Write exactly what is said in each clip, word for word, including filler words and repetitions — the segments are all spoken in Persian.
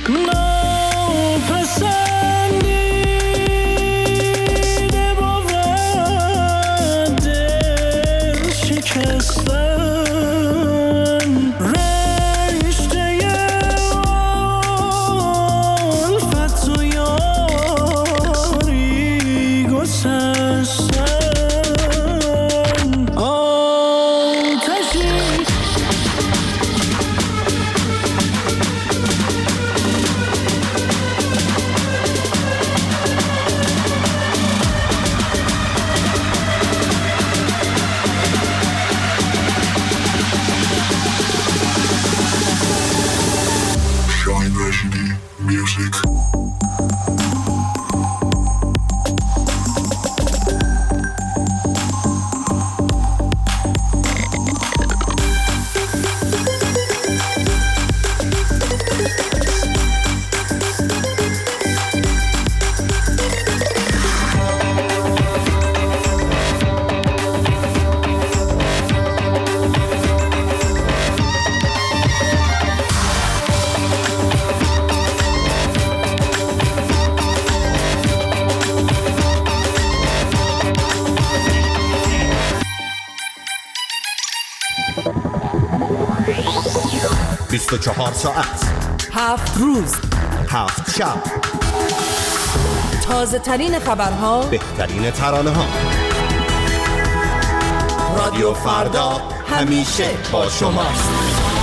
بیست و چهار ساعت، هفت روز، هفت شب، تازه ترین خبرها، بهترین ترانه ها. رادیو فردا همیشه با شماست.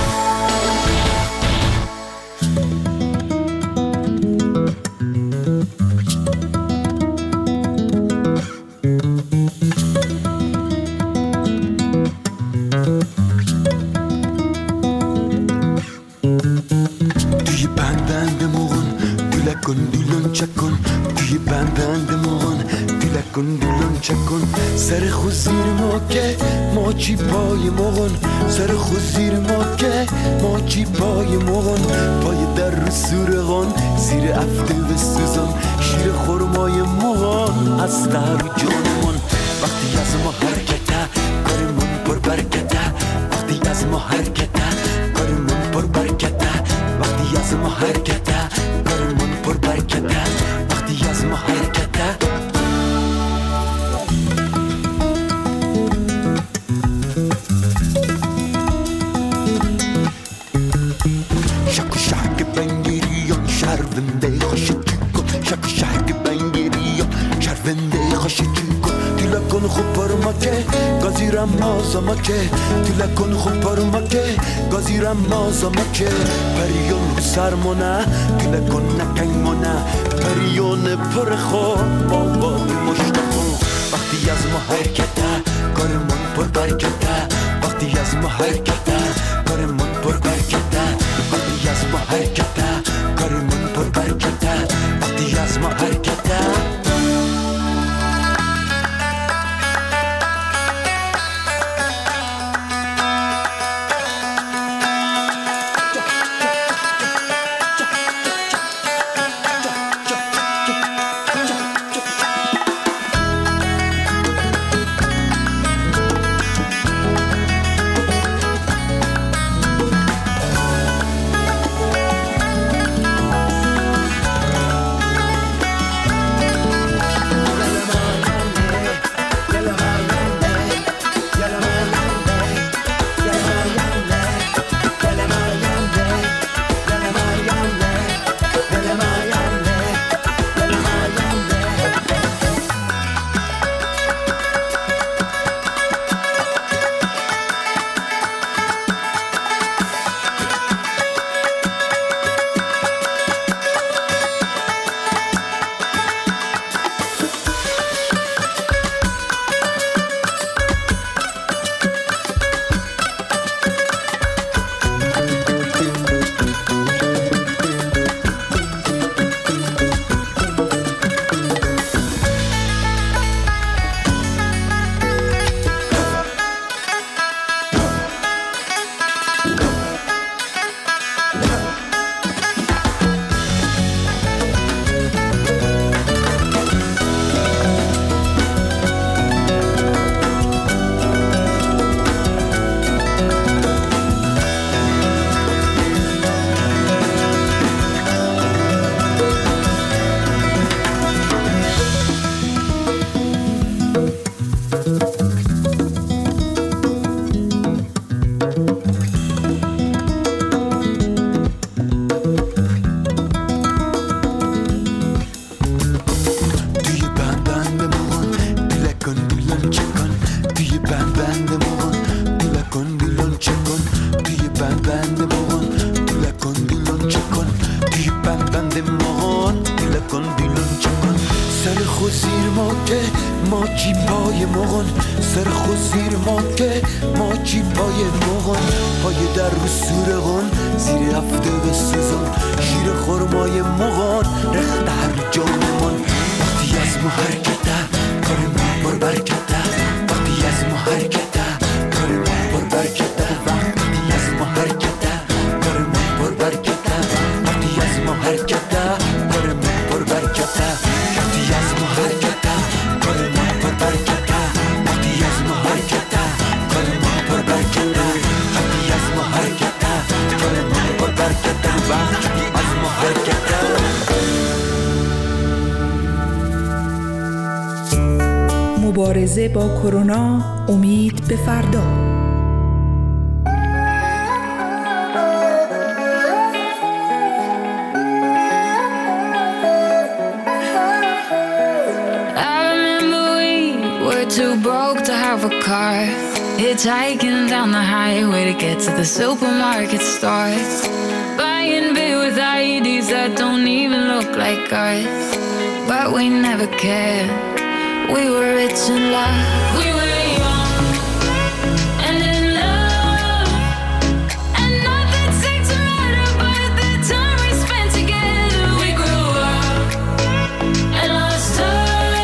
سر خود زیر ما که ما چی پای مغن، سر خود زیر ما که ما چی پای مغن، پای در رو سورغان زیر افته و سوزان، شیر خورمای مغان از قهر و جانمون. وقتی از ما حرکته کارمون پر برکته، وقتی از ما حرکته کارمون پر برکته، وقتی از ما حرکته کارمون پر برکته، وقتی از ما حرکته. گازیرم مازم که تیلا کن خوب پرما که گازیرم مازم که پریون رو سرمونه تیلا کن نکنگمونه پریون پر خوب بابا مشتاقو. وقتی از ما حرکته کارمون پر برکته، وقتی از ما حرکته کارمون پر برکته، وقتی از ما حرکته کارمون پر برکته، وقتی از ما حرکته. خوزیر ما که ما چی پای مغن سر خوزیر ما که ما چی پای مغن پای در رو سورغن زیر هفته به سوزن شیر خورمای مغن رخت هر جانمون وقتی از ما حرکته کار ما پر برکته وقتی از ما حرکته کار ما پر برکته وقتی از ما حرکته کار ما پر برکته وقتی از ما حرکته کار ما پر برکته وقتی از ما حرکته کار ما پر برکته وقتی از ما حرکته کار ما پر برکته وقتی از ما حرکته کار ما پر برکته وقتی از ما حرکته. مبارزه با کرونا، امید به فردا. Too broke to have a car, hitchhiking down the highway to get to the supermarket store, buying beer with I Ds that don't even look like ours, but we never cared. We were rich in love, we were young and in love, and nothing seemed to matter but the time we spent together. We grew up and lost touch.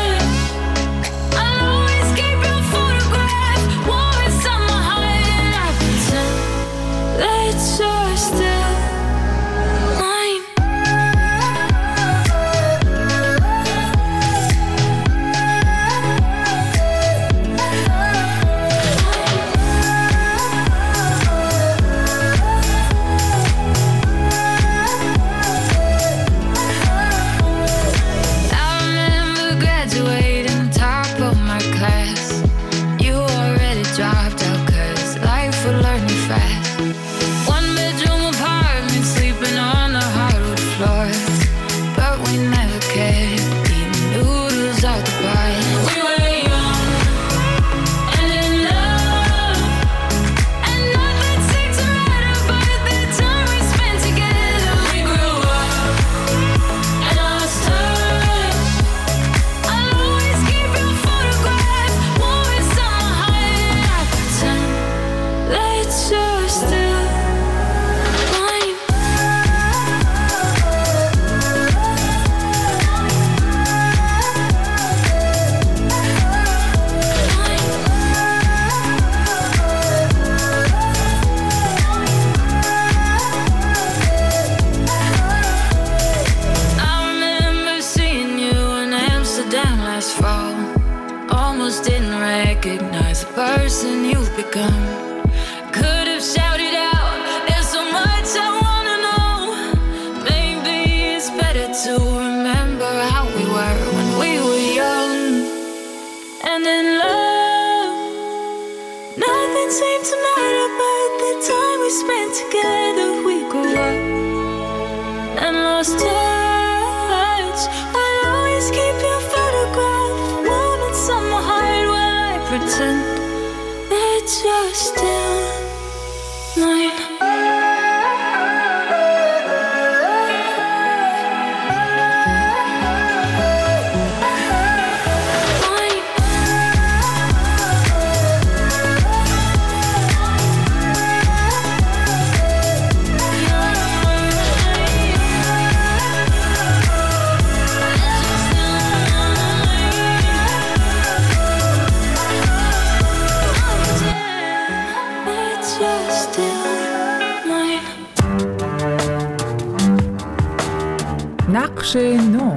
نقش نو.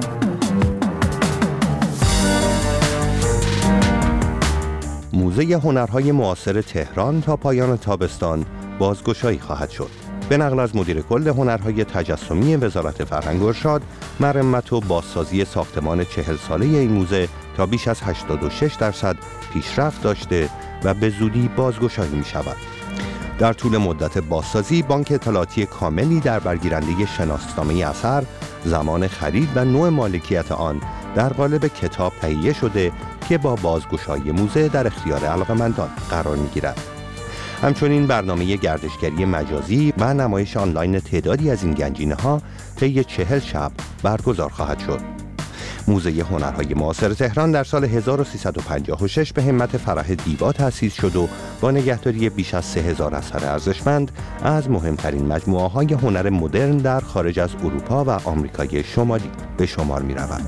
موزه هنرهای معاصر تهران تا پایان تابستان بازگشایی خواهد شد. به نقل از مدیر کل هنرهای تجسمی وزارت فرهنگ و ارشاد، مرمت و بازسازی ساختمان چهل ساله این موزه تا بیش از هشتاد و شش درصد پیشرفت داشته و به زودی بازگشایی می شود. در طول مدت بازسازی، بانک اطلاعاتی کاملی در برگیرنده شناسنامه اثر، زمان خرید و نوع مالکیت آن در قالب کتاب تهیه شده که با بازگشایی موزه در اختیار علاقه‌مندان قرار می‌گیرد. همچنین برنامه گردشگری مجازی و نمایش آنلاین تعدادی از این گنجینه‌ها طی چهل شب برگزار خواهد شد. موزه هنرهای معاصر تهران در سال هزار و سیصد و پنجاه و شش به همت فرح دیبا تأسیس شد و با نگهداری بیش از سه هزار اثر ارزشمند از مهمترین مجموعه‌های هنر مدرن در خارج از اروپا و آمریکای شمالی به شمار می‌رود.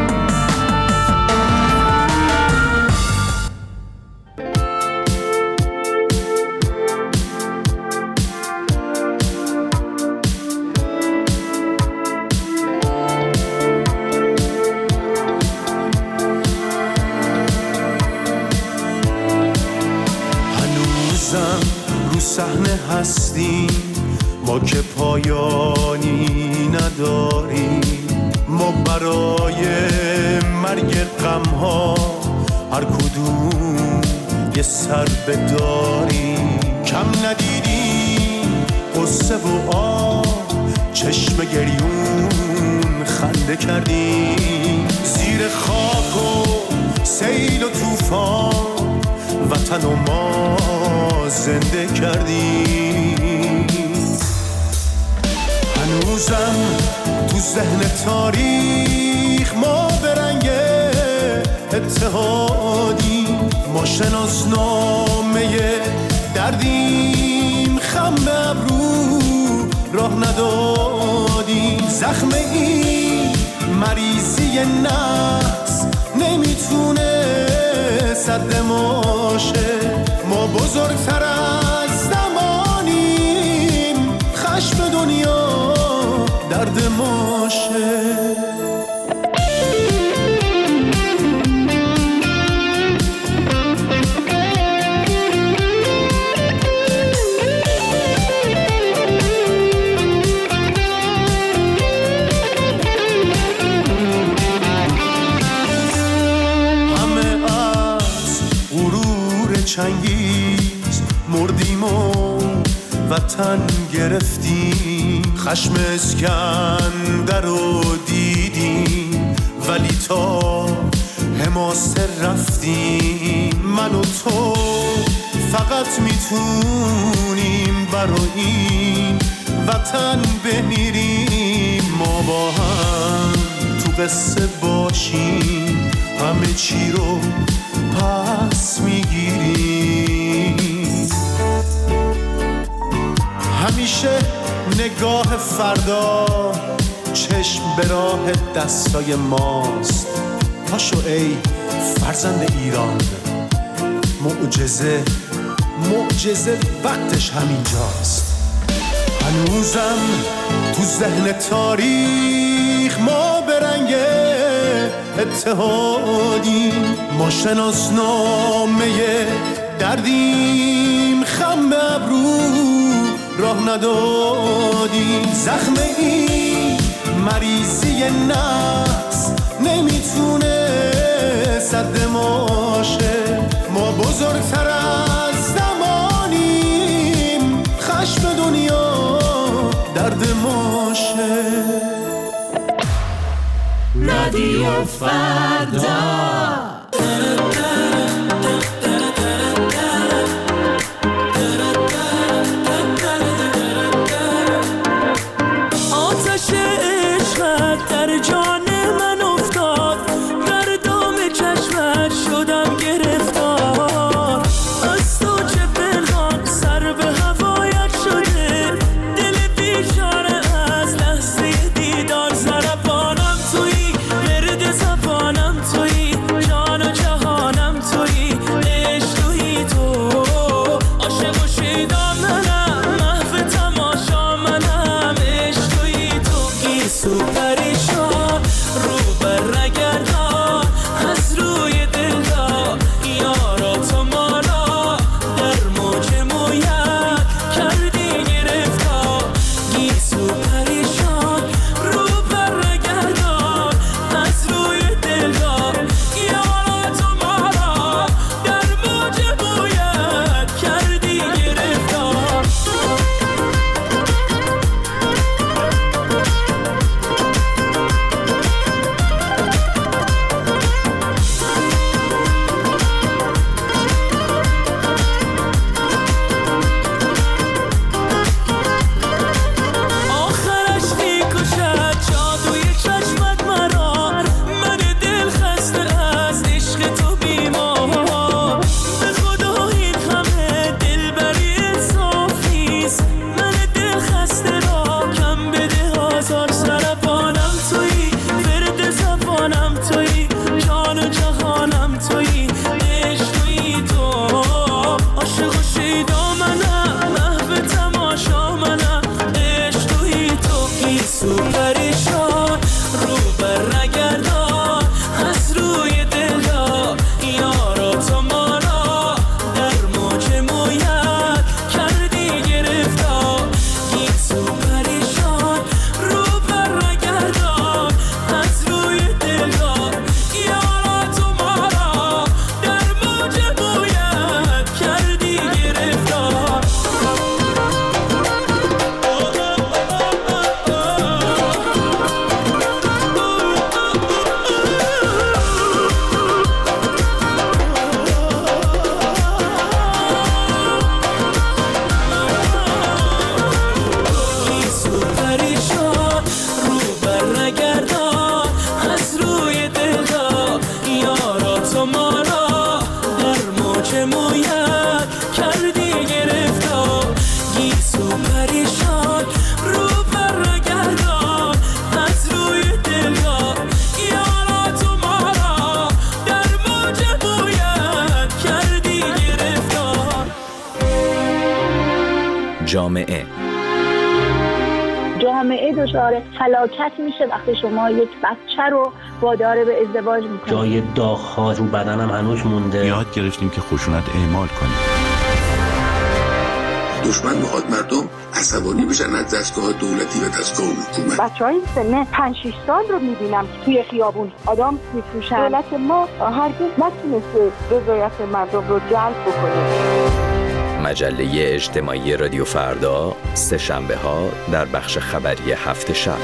صحنه هستیم ما که پایانی نداریم، ما برای مرگ غم‌ها هر کدوم یه سر بداریم. کم ندیدیم قصه و آه، چشم گریون خنده کردیم، زیر خاک و سیل و طوفان وطن و ما زنده کردیم. هنوزم تو ذهن تاریخ ما به رنگ اتحادی، ما شناسنامه دردیم، خم به ابرو راه ندادیم. زخم این مریضی نفس نمیتونه صد ماشه، ما بزرگتر از زمانیم، خشم دنیا درد ماشه. چنگیز مردیم و وطن گرفتیم، خشم اسکندر رو دیدیم ولی تا حماسه رفتیم. من و تو فقط میتونیم برای این وطن بمیریم، ما با هم تو قصه باشیم، همه چی رو پس میگیریم. همیشه نگاه فردا چشم به راه دستای ماست. پاشو ای فرزند ایران، معجزه معجزه وقتش همینجاست. هنوزم تو ذهن تاریخ ما به رنگ اتحادیم، ما شناسنامه دردیم، خم به ابرو راه ندادیم. زخم این مریضی نفس نمیتونه صد ماشه، ما بزرگتر از زمانیم، خشم دنیا درد ماشه. رادیو فردا آتش عشقت در جان من افتاد، در دام چشمت شدم گرفتار، از تو چه پنهان سر به هوایت شده، دل بیچاره از لحظه دیدار ضربانم تویی، ورد زبانم تویی، جان و جهانم تویی، عشق تویی تو، عاشق و شیدا منم، محو تماشا منم، عشق تویی تو، گیسو پریشان رو بر رگردان از روی دلدار، یارا تو مالا در موج مویت کردی گرفتار، گیسو پریشان رو بر رگردان از روی دلدار، یارا تو مالا در موج مویت کردی گرفتار. دچار فلاکت میشه وقتی شما یک بچه رو وادار به ازدواج میکنید. جای داغ‌ها رو بدنم هنوز مونده. یاد گرفتیم که خشونت اعمال کنیم. دشمن میخواد مردم عصبانی بشن از دستگاه دولتی و دستگاه حکومت. بچهای سن پنج شش سال رو میبینم که توی خیابون آدم میفروشن. دولت ما هرگز نتونسته رضایت مردم رو جلب بکنه. مجله اجتماعی رادیو فردا سه شنبه ها در بخش خبری هفت شب.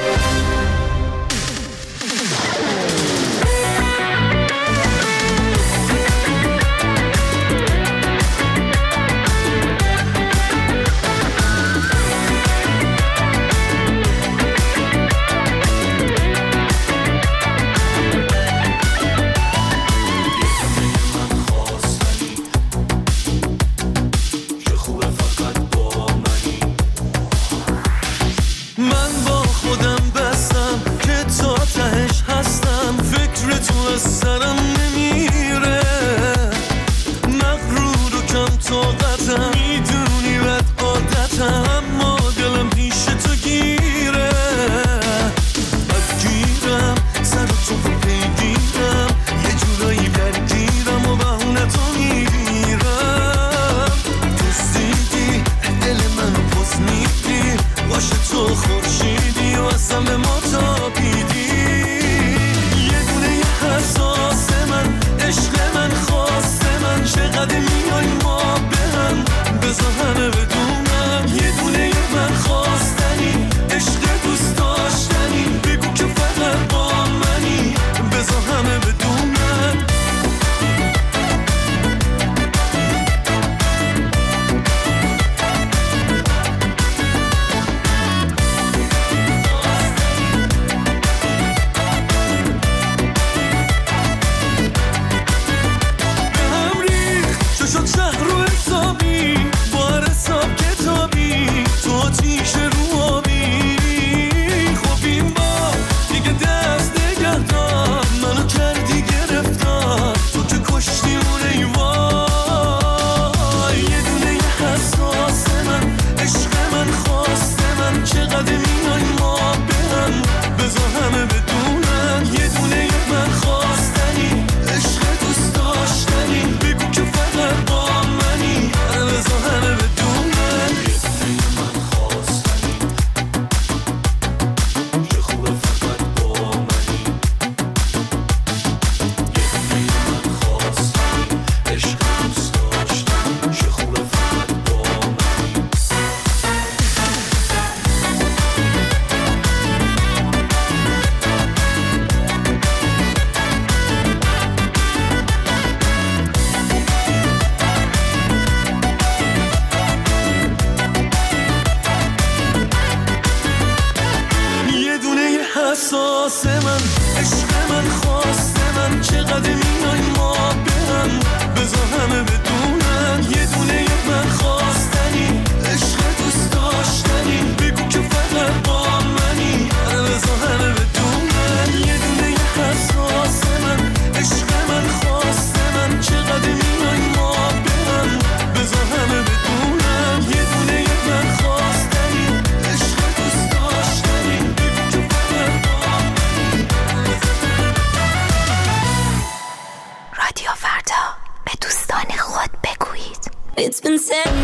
It's been said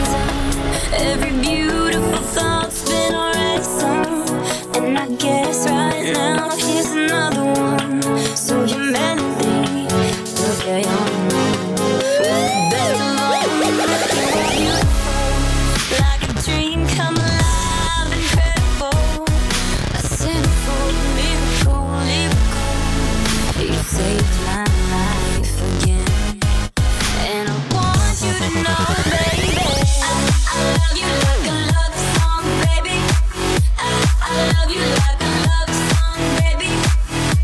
every beautiful thought's been already sung, and I guess right now here's another one. So humanity, look at your like a dream come alive, incredible, a sinful miracle, lyrical. You saved my life again, and I want you to know, baby, I, I love you like a love song, baby. I, I love you like a love song, baby.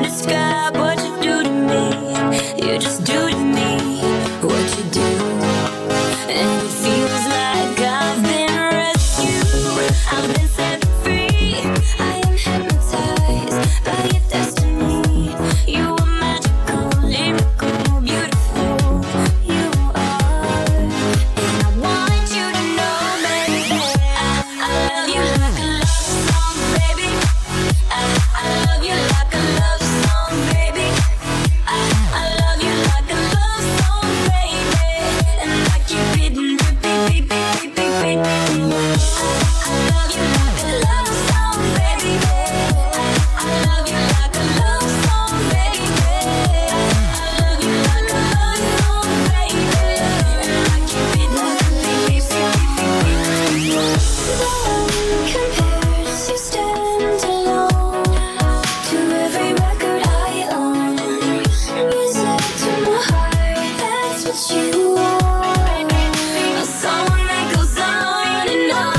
describe what you do to me. You just do to me what you do. And it feels like I've been rescued. I've been set free. I am hypnotized by your destiny. You are magical, lyrical, beautiful. You are. And I want you to know, baby, I, I love you like a love song, baby. I, I love you like a love song, baby. I, I love you like a love song, baby. And I keep reading, repeat, repeat, repeat, repeat. I, I love you like a love song, baby. I, I love you like a love song, baby. I love you like a love song, baby. And I keep reading, repeat, repeat, repeat. No one compares, you stand alone to every record I own. Music to my heart, that's what you are. A song that goes on and on.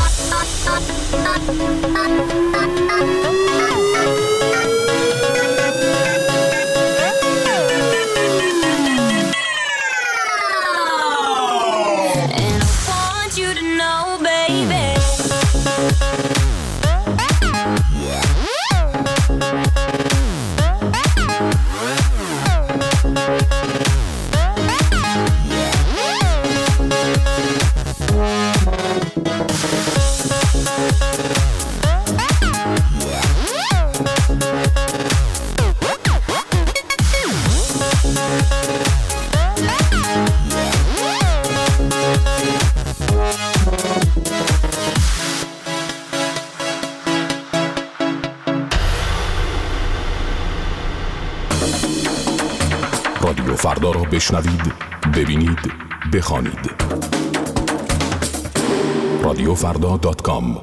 And I want you to know, baby. رادیو فردا را بشنوید، ببینید، بخوانید. رادیو فردا دات کام.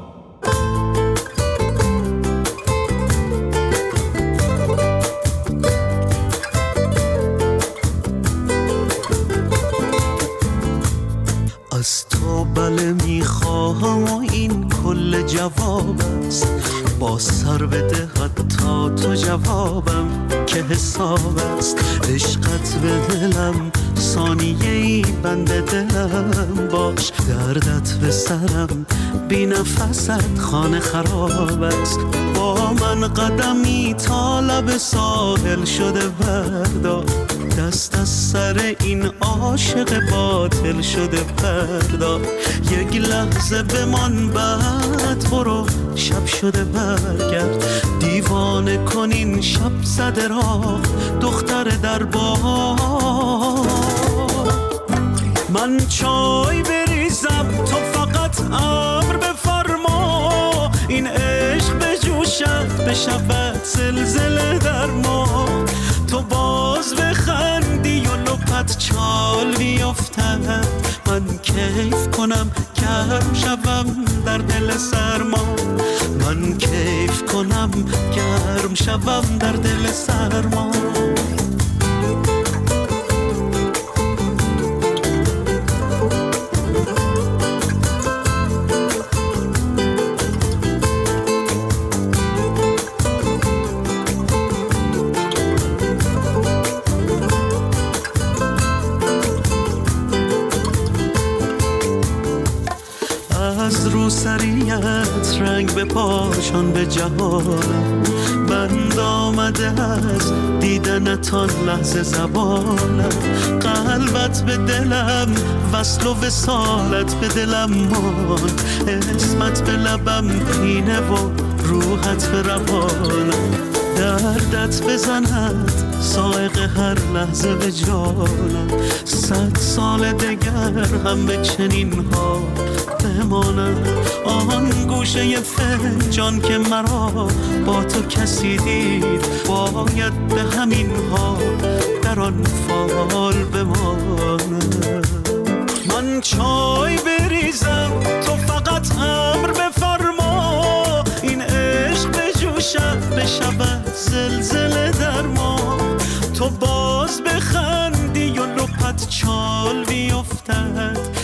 از تو بله میخواهم و این کل جواب است. با سر بده حتی تو جوابم که حساب است. عشقت به دلم ثانیه ای بند دلم باش. دردت به سرم بی نفست خانه خراب است. با من قدمی تا لب ساحل شده بردار. دست از سر این عاشق باطل شده بردار. یک لحظه بمان بعد برو شب شده برگرد. دیوانه کنین شب زده راه دختر در بار. من چای بریزم تو فقط امر بفرما. این عشق بجوشد بشود زلزله در ما. تو باز بخندی و لپت چال بیفتد. من کیف کنم گرم شوم در دل سرما. من کیف کنم گرم شوم در دل سرما. از روسریت رنگ به پاشان به جهانم. بند آمده از دیدنتان لحظه زبانم. قلبت به دلم وصل و وصالت به دلم مان. اسمت به لبم پینه و روحت به روانم. دردت بزند سائق هر لحظه به جانم. صد سال دگر هم به چنین ها بمانم. آن گوشه فنجان که مرا با تو کسی دید باید به همین ها در آن فال بمانم. من چای بریزم تو فقط امر بفرما. این عشق بجوشد بشود زلزله در ما. تو باز بخندی و لپت چال بیفتد.